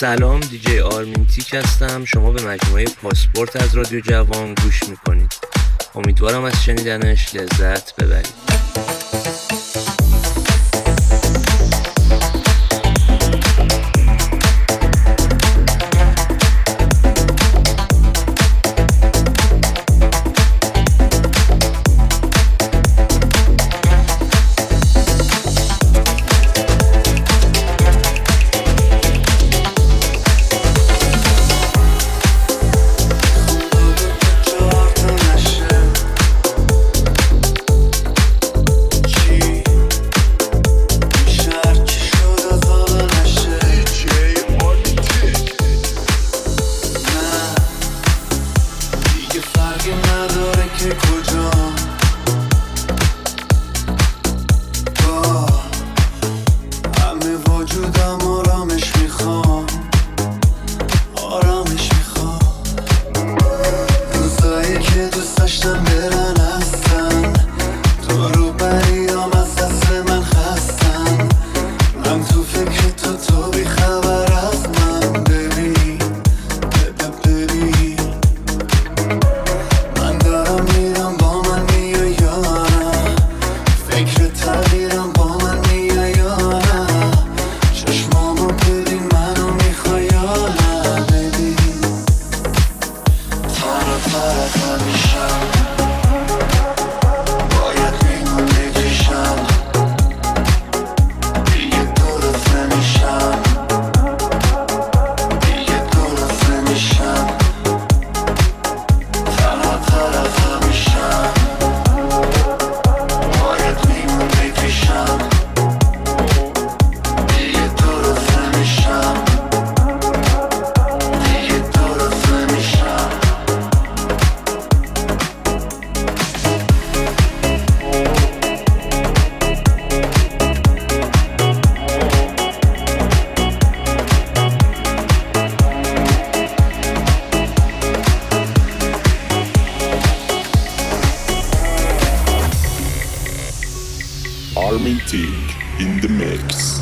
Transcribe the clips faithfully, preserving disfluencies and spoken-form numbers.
سلام، دیجی آرمین تیک هستم. شما به مجموعه پاسپورت از رادیو جوان گوش میکنید. امیدوارم از شنیدنش لذت ببرید. In the mix.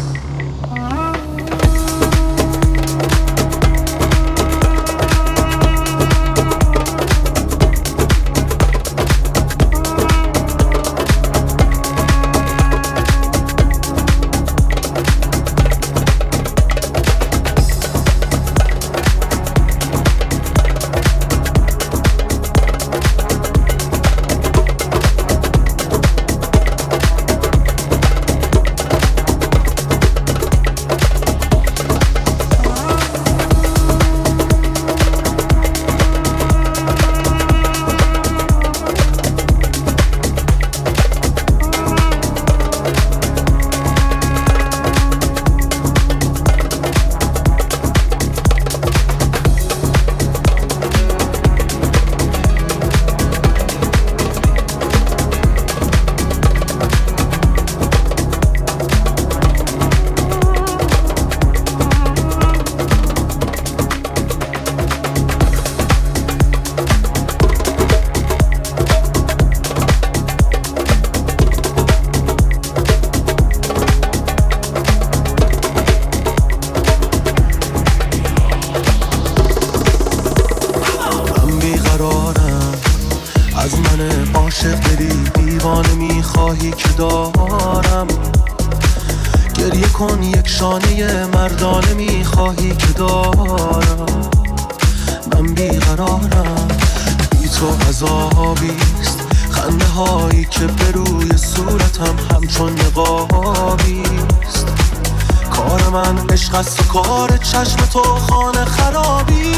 شانه مردانه میخواهی که دارم. من بیقرارم، بی تو عذابیست. خنده هایی که به روی صورتم همچون نقابیست. کار من عشق است و کار چشم تو خانه خرابی.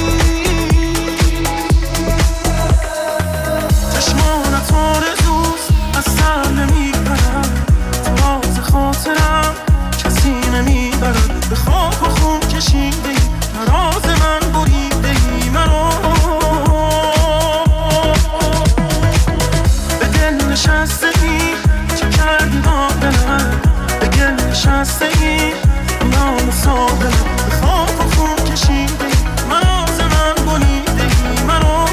چشمانت آرزوست از سر نمیپرم. تو راز خاطرم کسی نمیبرد. به خاک و خون کشیده ای نراز من بریده ای مرا. به دل نشسته ای چه کردی با دلم. به گل نشسته ای میان ساحل. به خاک و خون کشیده ای نراز من بریده ای مرا.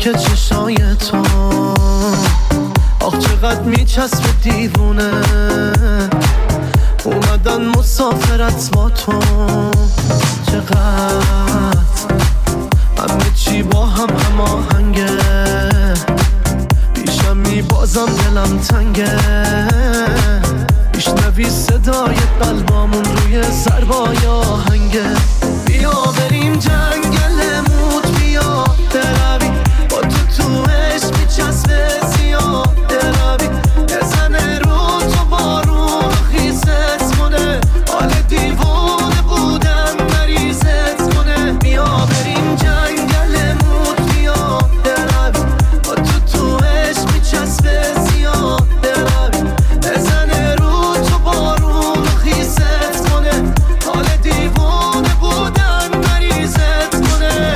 که چشای تو آخ چقدر میچسب دیوونه اومدن مسافرت با تو چقدر همه چی با هم هماهنگه پیشم میبازم دلم تنگه میشنوی صدای قلبامون روی ضربای آهنگه بیا بریم جنگل موت بیا بروی با تو تو عشق میچسبه زیاد بروی بزنه رو تو بارون خیست کنه حال دیوانه بودن مریضت کنه بیا بریم جنگل موت بیا بروی با تو تو عشق میچسبه زیاد بروی بزنه رو تو بارون خیست کنه حال دیوانه بودن مریضت کنه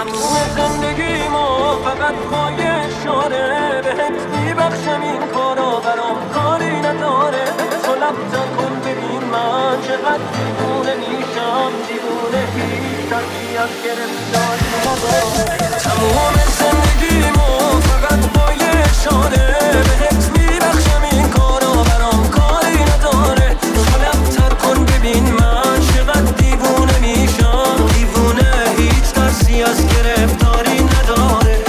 تموم زندگیمو فقط پای اشاره بهت میبخشم، این کارا برام کاری نداره. تو لبزن کن ببین من چقدر دیوونه میشم، دیوونه هیچ ترکی از گرفتاری نداره. تموم زندگیمو فقط پای اشاره بهت میبخشم، این کارا برام کاری نداره. تو لبتر کن ببین من چقدر دیوونه میشم، دیوونه هیچ ترسی از گرفتاری نداره.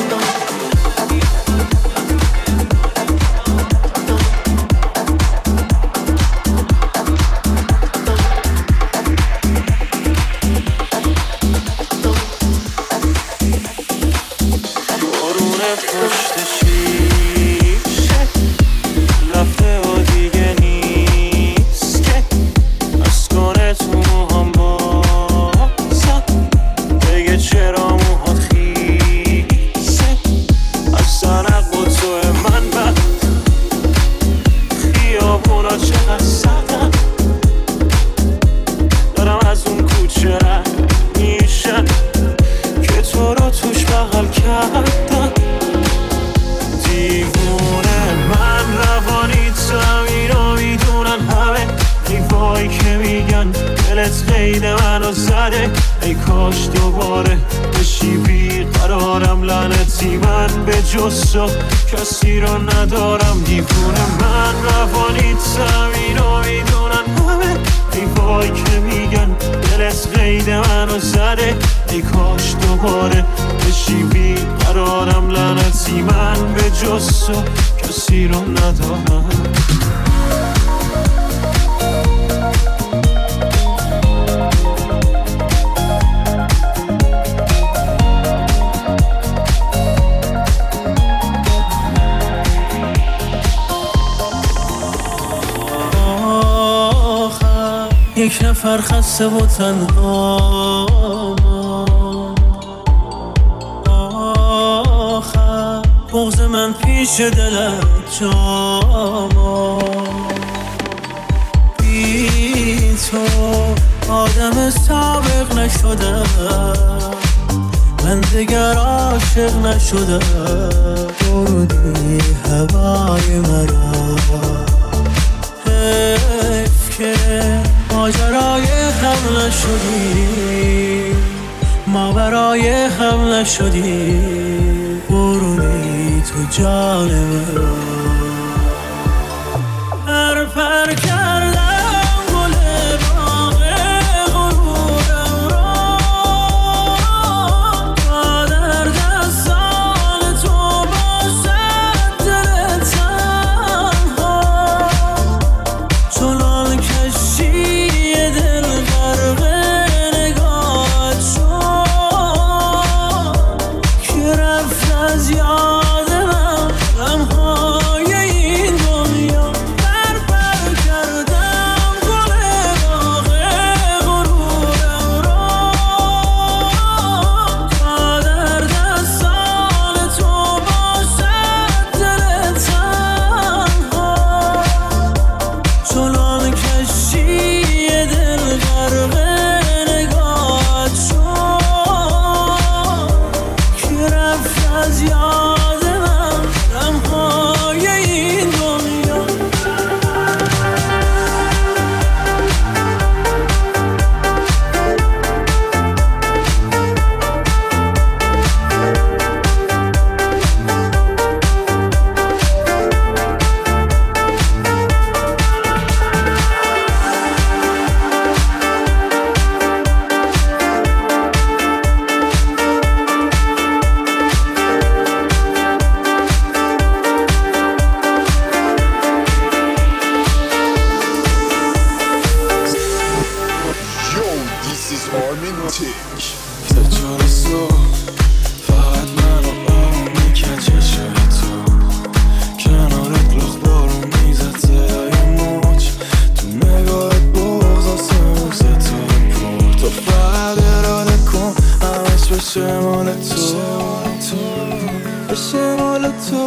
بارونه پشت شیشه رفته و دیگه نیست که از کنه تو موهام بازم بگه چرا موهات خیسه. از سنق و تو من بد خیابونا چقدر سردن، دارم از اون کوچه رد میشن که تو رو توش بغل کردن. دیوونه من روانیتم، اینو میدونن همه، ای وای که میگن دلت قید منو زده. ای کاش دوباره بشی بیقرارم، لعنتی من به جز تو کسی رو ندارم. دیوونه من روانیتم، اینو میدونن همه، ای وای که میگن دلت قید منو زده. ای کاش دوباره بشی بیقرارم، لعنتی من به جز تو کسی رو ندارم. یک نفر خسته و تنها، آخر بغض من پیش دلت جاما. بی تو آدم سابق نشدم، من دیگر عاشق نشدم. بردی هوای مرا، حیف که ماجرای هم نشدی، ما برای هم نشدی. برونی تو جان من، پر پر کردم گل باغ غرورم را، تا در دستان تو باشد دل تنها. چنان کشی دل غرق نگاهت شد که رفت از یاد من غمهای این دنیا. پر پر کردم گل باغ غرورم را، تا در دستان تو باشد دل تنها. چنان کشی دل غرق نگاهت شد که رفت از یاد من غمهای این دنیا. Yo, this is Armintic. تا جان صبح فقط من و آروم میکرد چشای تو، کنارت لخ بارون میزد صدای موج، تو نگاهت بغض آسمون ستاره پر. تو فقط اراده کن همش بشه مال تو، بشه مال تو.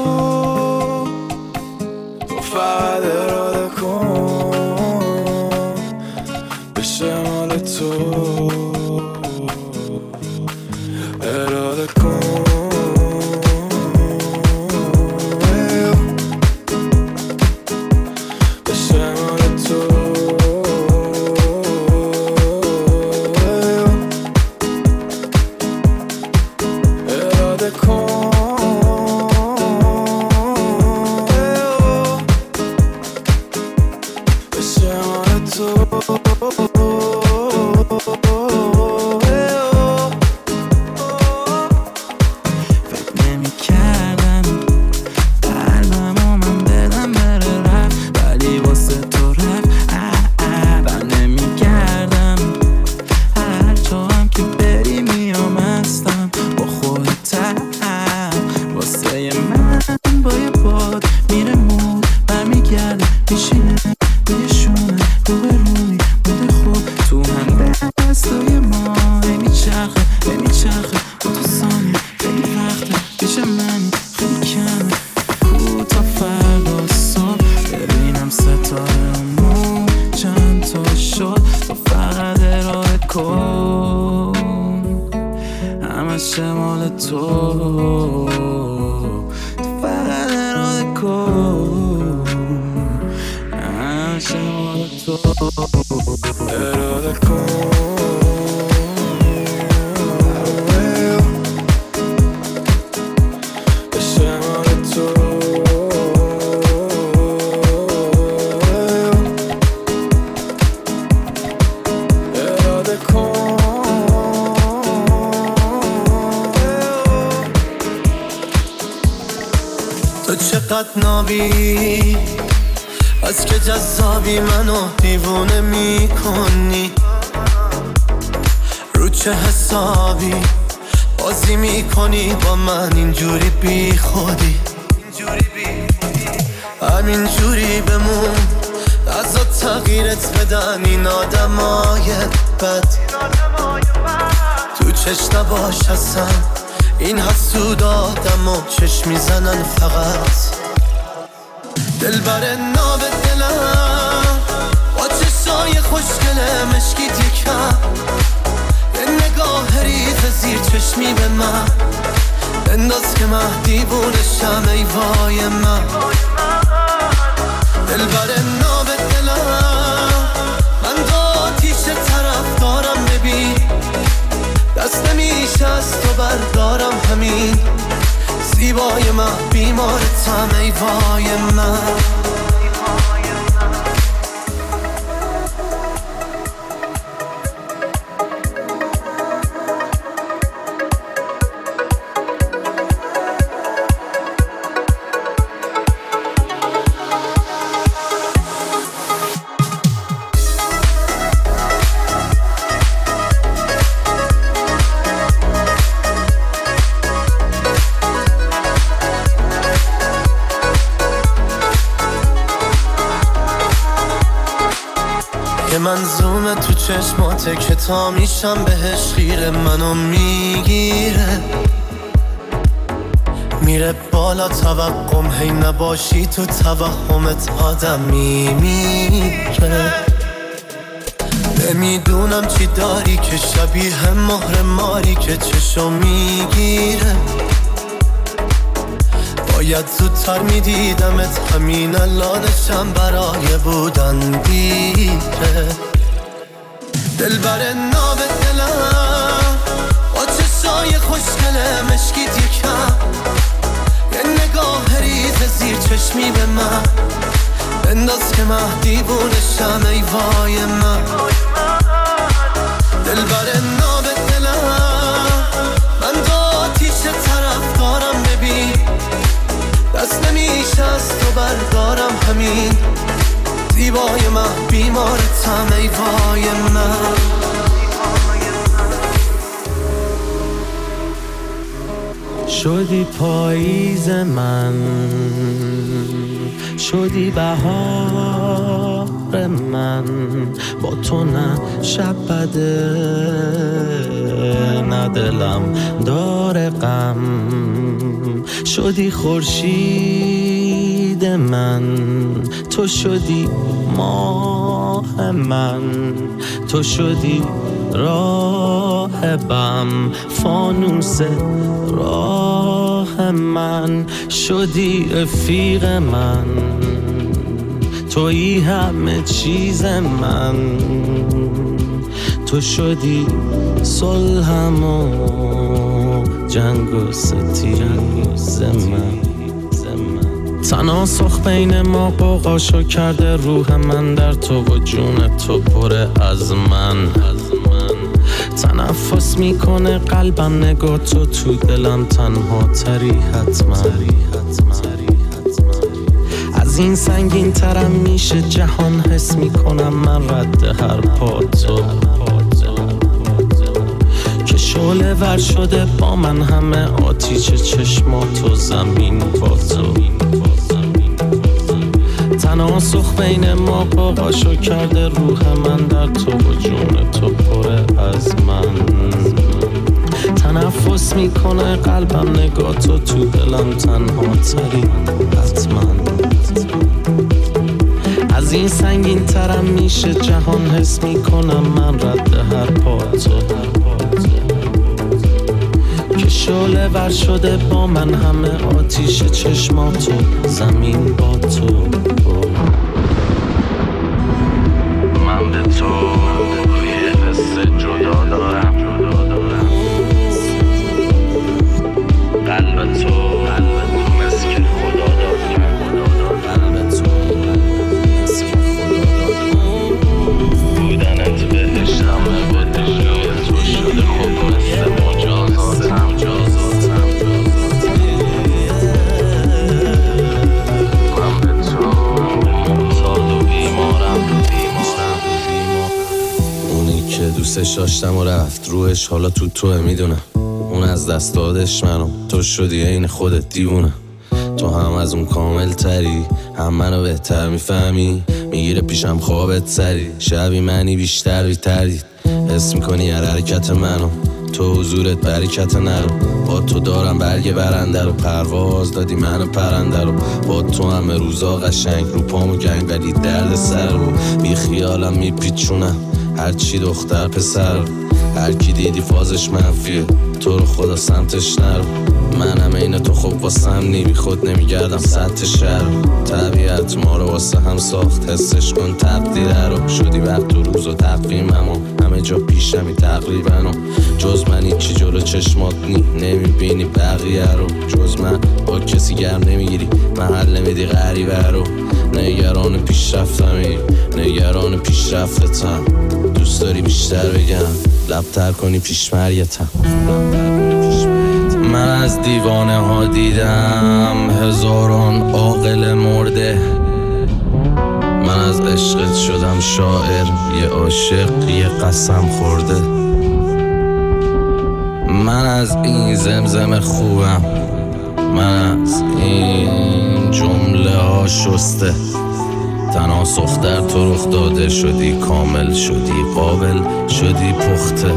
تو فقط اراده کن بشه مال تو، اراده اراده کن بشه مال تو اراده کن بشه مال تو نابی از که جذابی منو دیوونه میکنی رو چه حسابی بازی میکنی با من اینجوری بی خودی همینجوری بمون ازا تغییرت بدن این آدمای بد تو چش نباش اصلا این حسود آدم و چشم میزنن فقط دل بر ناب دلم با چشای خوشگله مشکی تیکم یه نگاه ریز زیر چشمی به من بنداز که من دیوونشم ای وای من دل بر ناب دلم من با آتیش طرف دارم ببین دست نمیشه از تو بردارم همین زیبای من بیمارتم ای وای من منظومه تو چشماته که تا میشم بهش خیره منو میگیره میره بالا توقم هی نباشی تو توهمت آدم میمیره نمیدونم چی داری که شبیه مهر ماری که چشم میگیره باید زودتر میدیدمت همین الانشم برای بودن دیره دل بر ناب دلم با چشای خوشگله مشکی تیکم یه نگاه ریز زیر چشمی به من بنداز که من دیوونشم ای وای من دل بر ناب دلم من با آتیش طرف دارم ببین دست نمیشه از تو بردارم همین زیبای من بیمارتم ای وای من شدی پاییز من شدی بهار من با تو نه شب بده نه دلم داره غم شدی خورشید امید من، تو شدی ماه من، تو شدی راهبم، فانوس راه من، شدی رفیق من، تویی همه چیز من، تو شدی صلحم و جنگ و ستیز من. تناسخ بین ما قوقاشو کرده روح من در تو و جون تو پره از من. تنفس میکنه قلبم نگاه تو تو دلم تنها تری حتما. از این سنگین ترم میشه جهان حس میکنم من رد هر پا تو که شعله ور شده با من همه آتیش چشماتو زمین با تو. تناسخ بین ما قوقاشو کرده روح من در تو و جون تو پره از من. تنفس میکنه قلبم نگاه تو تو دلم تنها تری حتما. از این سنگین ترم میشه جهان حس میکنم من رد هر پا تو که شعله ور شده با من همه آتیش چشماتو زمین با تو. من به تو یه قصه جدا دارم، قلب تو مثل که خدا داد، قلب تو مثل که خدا داد، بودنت بهشتم به جای تو شده خب مثل مجازاتم. من به تو معتاد و بیمارم، اونی که دوستش داشتم و رفت روحش حالا تو توه میدونم. اون از دست دادش منو، تو شدی این خودت دیوونه. تو هم از اون کامل تری، هم منو بهتر میفهمی. میگیره پیشم خوابت سری، شبی منی بیشتر بیتردید. حس میکنی هر حرکت منو، تو حضورت برکت نرو. با تو دارم برگ برنده رو، پرواز دادی منو پرنده رو. با تو همه روزا قشنگ رو پامو گنگ ولی درد سر رو. بی خیالم میپیچونم هرچی دختر پسر، هر کی دیدی فازش منفیه، تو رو خدا سمتش نرو. منم این تو خوب واسم نی، بی خود نمیگردم سطح شهر. طبیعت ما رو واسه هم ساخت، حسش کن تقدیره رو. شدی وقت و روز و تقویمم و همه جا پیشمی تقریبا و جز من هیچی جلو چشمات نی، نمیبینی بقیه رو. جز من با کسی گرم نمیگیری، محل نمیدی غریبه رو. نگران پیشرفتمی، نگران پیشرفتتم. دوست داری بیشتر بگم، لبتر کنی پیش مرگتم. من از دیوانه ها دیدم هزاران عاقل مرده. من از عشقت شدم شاعر، یه عاشق یه قسم خورده. من از این زمزم خوبم، من از این جمله ها شسته. تناسخ در تو رخ داده، شدی کامل، شدی قابل، شدی پخته.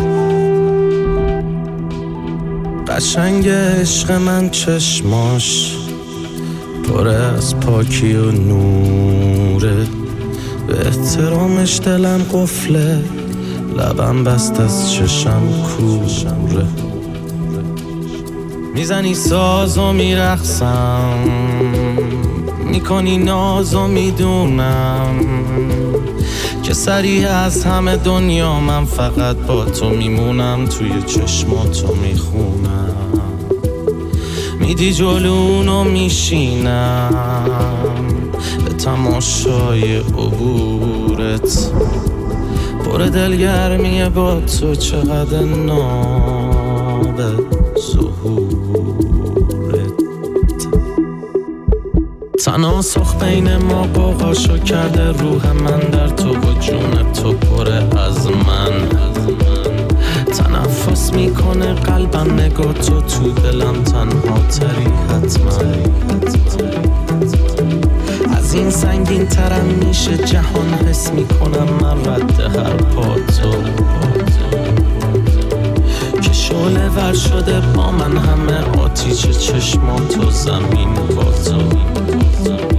قشنگ عشق من چشماش پر از پاکی و نوره. به احترامش دلم قفله، لبم بست از چشم کوره. میزنی ساز و میرقصم، میکنی ناز و میدونم که سریع از همه دنیا من فقط با تو میمونم. توی چشماتو میخونم، میدی جلونو میشینم به تماشای عبورت. پر دلگرمیه با تو، چقدر ناب ظهورت. تناسخ بین ما قوقاشو کرده روح من در تو و جون تو پره از من. تنفس میکنه قلبم نگاه تو تو دلم تنها تری حتما. از این سنگین ترم میشه جهان حس میکنم من رد هر پا تو که شعله ور شده با من همه آتیش چشماتو زمین با تو.